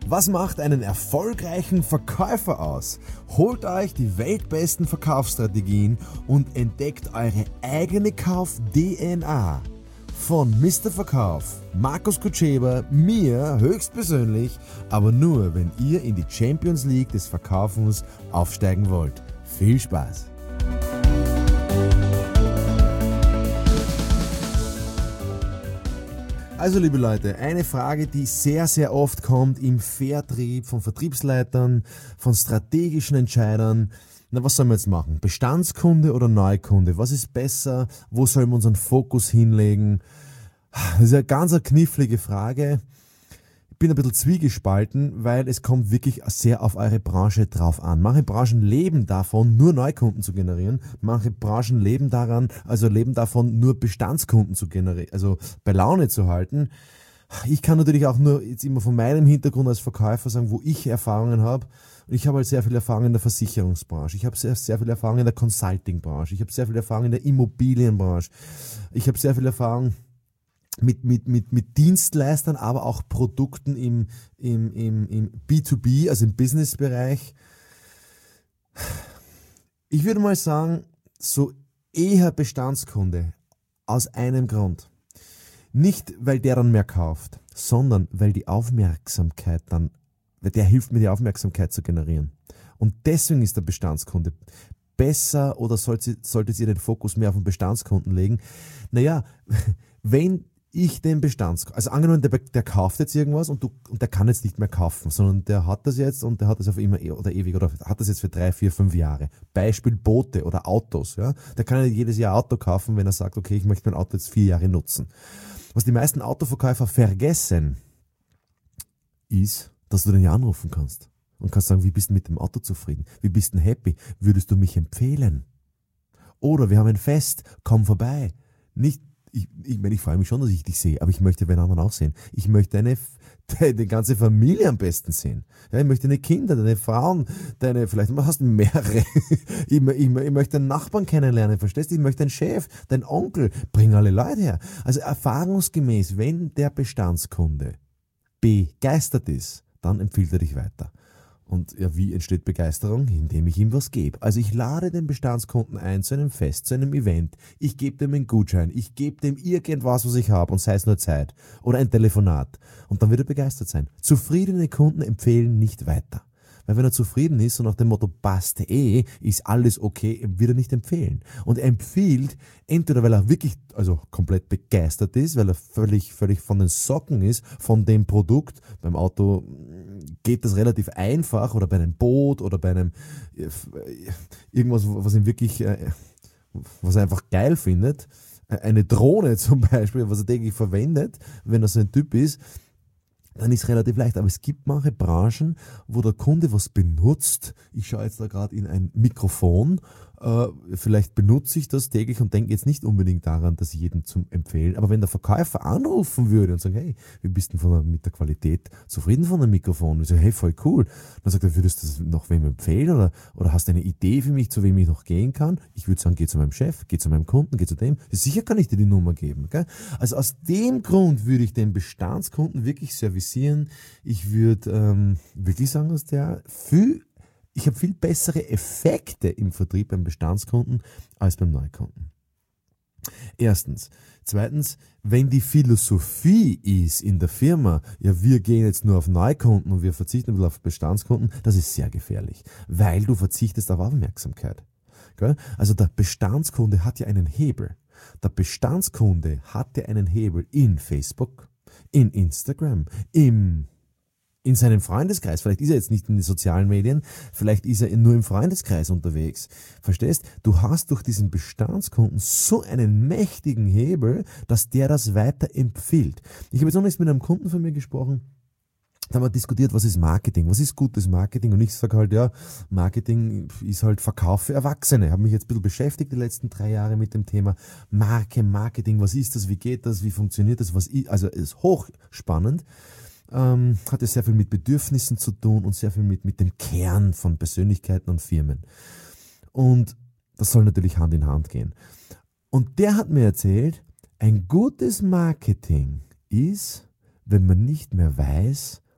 Was macht einen erfolgreichen Verkäufer aus? Holt euch die weltbesten Verkaufsstrategien und entdeckt eure eigene Kauf-DNA. Von Mr. Verkauf, Markus Kutscheber, mir höchstpersönlich, aber nur, wenn ihr in die Champions League des Verkaufens aufsteigen wollt. Viel Spaß! Also liebe Leute, eine Frage, die sehr, sehr oft kommt im Vertrieb, von Vertriebsleitern, von strategischen Entscheidern. Na, was sollen wir jetzt machen? Bestandskunde oder Neukunde? Was ist besser? Wo sollen wir unseren Fokus hinlegen? Das ist eine ganz knifflige Frage. Ich bin ein bisschen zwiegespalten, weil es kommt wirklich sehr auf eure Branche drauf an. Manche Branchen leben davon, nur Neukunden zu generieren. Manche Branchen leben davon, nur Bestandskunden zu generieren, also bei Laune zu halten. Ich kann natürlich auch nur jetzt immer von meinem Hintergrund als Verkäufer sagen, wo ich Erfahrungen habe. Und ich habe halt sehr viel Erfahrung in der Versicherungsbranche. Ich habe sehr viel Erfahrung in der Consultingbranche. Ich habe sehr viel Erfahrung in der Immobilienbranche. Ich habe sehr viel Erfahrung mit Dienstleistern, aber auch Produkten im B2B, also im Businessbereich. Ich würde mal sagen, so eher Bestandskunde aus einem Grund. Nicht, weil der dann mehr kauft, sondern weil die Aufmerksamkeit der hilft mir, die Aufmerksamkeit zu generieren. Und deswegen ist der Bestandskunde besser, oder solltet ihr den Fokus mehr auf den Bestandskunden legen? Naja, wenn ich den also angenommen, der kauft jetzt irgendwas und der kann jetzt nicht mehr kaufen, sondern der hat das jetzt und der hat das auf immer oder ewig oder hat das jetzt für 3, 4, 5 Jahre. Beispiel Boote oder Autos. Ja? Der kann ja jedes Jahr Auto kaufen, wenn er sagt, okay, ich möchte mein Auto jetzt 4 Jahre nutzen. Was die meisten Autoverkäufer vergessen, ist, dass du den ja anrufen kannst und kannst sagen, wie bist du mit dem Auto zufrieden? Wie bist du happy? Würdest du mich empfehlen? Oder wir haben ein Fest, komm vorbei. Ich freue mich schon, dass ich dich sehe, aber ich möchte den anderen auch sehen. Ich möchte deine ganze Familie am besten sehen. Ja, ich möchte deine Kinder, deine Frauen, vielleicht hast du mehrere. Ich möchte deinen Nachbarn kennenlernen, verstehst du? Ich möchte deinen Chef, deinen Onkel, bring alle Leute her. Also erfahrungsgemäß, wenn der Bestandskunde begeistert ist, dann empfiehlt er dich weiter. Und ja, wie entsteht Begeisterung? Indem ich ihm was gebe. Also ich lade den Bestandskunden ein zu einem Fest, zu einem Event. Ich gebe dem einen Gutschein. Ich gebe dem irgendwas, was ich habe, und sei es nur Zeit. Oder ein Telefonat. Und dann wird er begeistert sein. Zufriedene Kunden empfehlen nicht weiter. Weil wenn er zufrieden ist und nach dem Motto passt ist alles okay, wird er nicht empfehlen. Und er empfiehlt, entweder weil er wirklich komplett begeistert ist, weil er völlig von den Socken ist von dem Produkt. Beim Auto geht das relativ einfach, oder bei einem Boot oder bei einem irgendwas, was ihm wirklich, was er einfach geil findet. Eine Drohne zum Beispiel, was er täglich verwendet, wenn er so ein Typ ist. Dann ist es relativ leicht. Aber es gibt manche Branchen, wo der Kunde was benutzt. Ich schaue jetzt da gerade in ein Mikrofon. Vielleicht benutze ich das täglich und denke jetzt nicht unbedingt daran, das jedem zu empfehlen. Aber wenn der Verkäufer anrufen würde und sagen, hey, wie bist du mit der Qualität zufrieden von dem Mikrofon? Und ich sage, hey, voll cool. Dann sagt er, würdest du das noch wem empfehlen? Oder hast du eine Idee für mich, zu wem ich noch gehen kann? Ich würde sagen, geh zu meinem Chef, geh zu meinem Kunden, geh zu dem. Sicher kann ich dir die Nummer geben. Gell? Also aus dem Grund würde ich den Bestandskunden wirklich servicieren. Ich würde wirklich sagen, dass ich habe viel bessere Effekte im Vertrieb beim Bestandskunden als beim Neukunden. Erstens. Zweitens, wenn die Philosophie ist in der Firma, ja, wir gehen jetzt nur auf Neukunden und wir verzichten ein bisschen auf Bestandskunden, das ist sehr gefährlich, weil du verzichtest auf Aufmerksamkeit. Also der Bestandskunde hat ja einen Hebel. Der Bestandskunde hat ja einen Hebel in Facebook, in Instagram, in seinem Freundeskreis. Vielleicht ist er jetzt nicht in den sozialen Medien, vielleicht ist er nur im Freundeskreis unterwegs. Verstehst? Du hast durch diesen Bestandskunden so einen mächtigen Hebel, dass der das weiter empfiehlt. Ich habe jetzt noch nichts mit einem Kunden von mir gesprochen. Da haben wir diskutiert, was ist Marketing, was ist gutes Marketing, und ich sage halt, ja, Marketing ist halt Verkauf für Erwachsene. Ich habe mich jetzt ein bisschen beschäftigt die letzten 3 Jahre mit dem Thema Marketing, was ist das, wie geht das, wie funktioniert das, also es ist hochspannend. Hat ja sehr viel mit Bedürfnissen zu tun und sehr viel mit dem Kern von Persönlichkeiten und Firmen. Und das soll natürlich Hand in Hand gehen. Und der hat mir erzählt, ein gutes Marketing ist, wenn man nicht mehr weiß,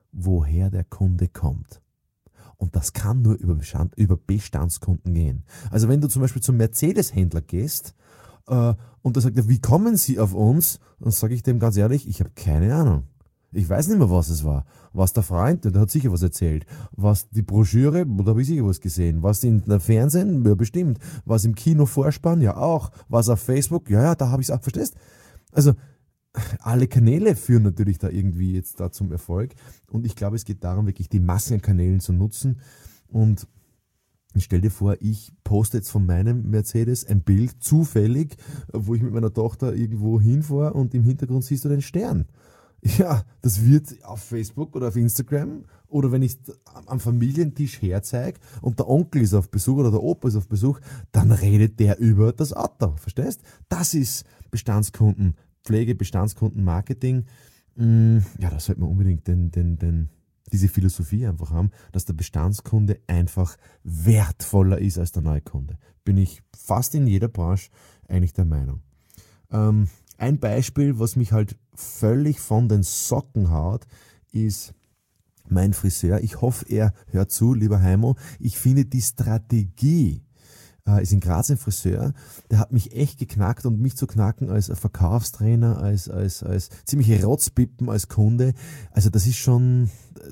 woher der Kunde kommt. Und das kann nur über Bestandskunden gehen. Also wenn du zum Beispiel zum Mercedes-Händler gehst und der sagt, wie kommen Sie auf uns? Dann sage ich dem ganz ehrlich, ich habe keine Ahnung. Ich weiß nicht mehr, was es war. Was der Freund, der hat sicher was erzählt. Was die Broschüre, da habe ich sicher was gesehen. Was in der Fernsehen, ja bestimmt. Was im Kino Vorspann, ja auch. Was auf Facebook, ja, da habe ich es auch, verstehst? Also alle Kanäle führen natürlich da irgendwie jetzt da zum Erfolg. Und ich glaube, es geht darum, wirklich die Massen an Kanälen zu nutzen. Und stell dir vor, ich poste jetzt von meinem Mercedes ein Bild zufällig, wo ich mit meiner Tochter irgendwo hinfahre und im Hintergrund siehst du den Stern. Ja, das wird auf Facebook oder auf Instagram oder wenn ich am Familientisch herzeige und der Onkel ist auf Besuch oder der Opa ist auf Besuch, dann redet der über das Auto, verstehst? Das ist Bestandskundenpflege, Bestandskundenmarketing. Ja, da sollte man unbedingt diese Philosophie einfach haben, dass der Bestandskunde einfach wertvoller ist als der Neukunde. Bin ich fast in jeder Branche eigentlich der Meinung. Ein Beispiel, was mich halt völlig von den Socken haut, ist mein Friseur. Ich hoffe, er hört zu, lieber Heimo. Ich finde die Strategie, ist in Graz ein Friseur, der hat mich echt geknackt und mich zu knacken als Verkaufstrainer, als ziemliche Rotzpippen als Kunde. Also das ist schon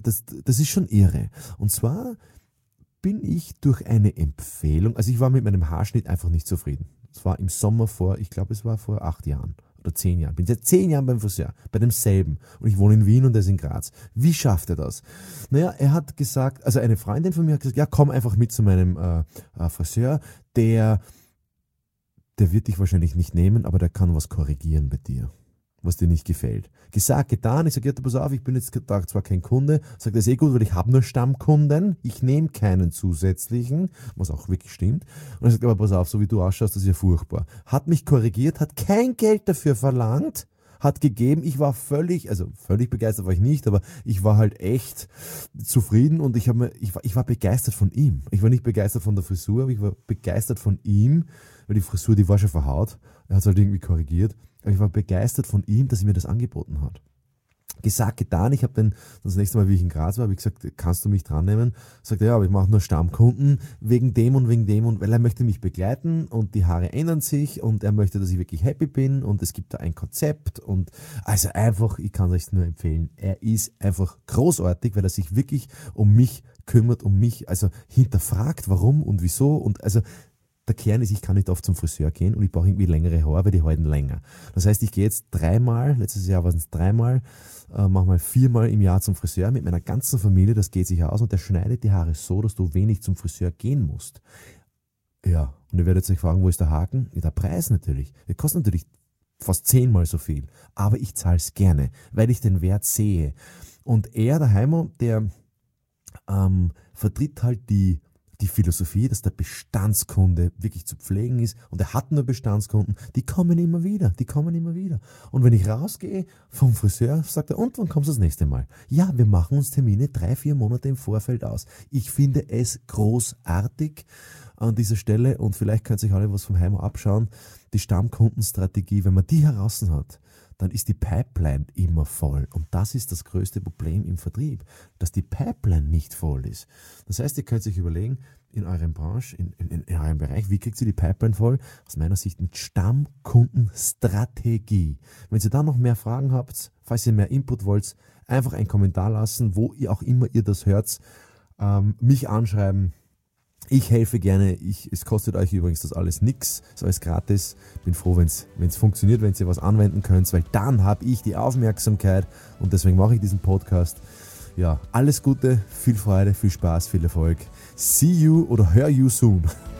irre. Und zwar bin ich durch eine Empfehlung, also ich war mit meinem Haarschnitt einfach nicht zufrieden. Es war im Sommer ich glaube es war vor 8 Jahren oder 10 Jahren. Bin seit 10 Jahren beim Friseur, bei demselben. Und ich wohne in Wien und er ist in Graz. Wie schafft er das? Naja, er hat gesagt, also eine Freundin von mir hat gesagt, ja, komm einfach mit zu meinem Friseur, der wird dich wahrscheinlich nicht nehmen, aber der kann was korrigieren bei dir, was dir nicht gefällt. Gesagt, getan. Ich sage, ja, pass auf, ich bin jetzt zwar kein Kunde, sagt er, ist gut, weil ich habe nur Stammkunden, ich nehme keinen zusätzlichen, was auch wirklich stimmt. Und er sagt, aber pass auf, so wie du ausschaust, das ist ja furchtbar. Hat mich korrigiert, hat kein Geld dafür verlangt, hat gegeben, ich war völlig begeistert war ich nicht, aber ich war halt echt zufrieden und ich war begeistert von ihm. Ich war nicht begeistert von der Frisur, aber ich war begeistert von ihm, weil die Frisur, die war schon verhaut, er hat es halt irgendwie korrigiert. Ich war begeistert von ihm, dass er mir das angeboten hat. Gesagt, getan. Ich habe dann das nächste Mal, wie ich in Graz war, habe ich gesagt, kannst du mich dran nehmen? Sagt er, ja, aber ich mache nur Stammkunden wegen dem und weil er möchte mich begleiten und die Haare ändern sich und er möchte, dass ich wirklich happy bin und es gibt da ein Konzept und also einfach, ich kann es euch nur empfehlen. Er ist einfach großartig, weil er sich wirklich um mich kümmert, also hinterfragt, warum und wieso und also der Kern ist, ich kann nicht oft zum Friseur gehen und ich brauche irgendwie längere Haare, weil die halten länger. Das heißt, ich gehe jetzt 3-mal, letztes Jahr waren es 3-mal, manchmal 4-mal im Jahr zum Friseur mit meiner ganzen Familie, das geht sich aus und der schneidet die Haare so, dass du wenig zum Friseur gehen musst. Ja, und ihr werdet euch fragen, wo ist der Haken? Ja, der Preis natürlich. Der kostet natürlich fast 10-mal so viel, aber ich zahle es gerne, weil ich den Wert sehe. Und er, der Heimo, der vertritt halt die Philosophie, dass der Bestandskunde wirklich zu pflegen ist und er hat nur Bestandskunden, die kommen immer wieder. Und wenn ich rausgehe vom Friseur, sagt er, und wann kommst du das nächste Mal? Ja, wir machen uns Termine 3-4 Monate im Vorfeld aus. Ich finde es großartig an dieser Stelle und vielleicht könnt ihr euch alle was vom Heimo abschauen. Die Stammkundenstrategie, wenn man die heraus hat, dann ist die Pipeline immer voll. Und das ist das größte Problem im Vertrieb, dass die Pipeline nicht voll ist. Das heißt, ihr könnt euch überlegen, in eurem Branche, in eurem Bereich, wie kriegt ihr die Pipeline voll? Aus meiner Sicht mit Stammkundenstrategie. Wenn ihr da noch mehr Fragen habt, falls ihr mehr Input wollt, einfach einen Kommentar lassen, wo ihr auch immer ihr das hört, mich anschreiben. Ich helfe gerne, es kostet euch übrigens das alles nichts, ist alles gratis. Bin froh, wenn es funktioniert, wenn ihr was anwenden könnt, weil dann habe ich die Aufmerksamkeit und deswegen mache ich diesen Podcast. Ja, alles Gute, viel Freude, viel Spaß, viel Erfolg. See you oder hör you soon.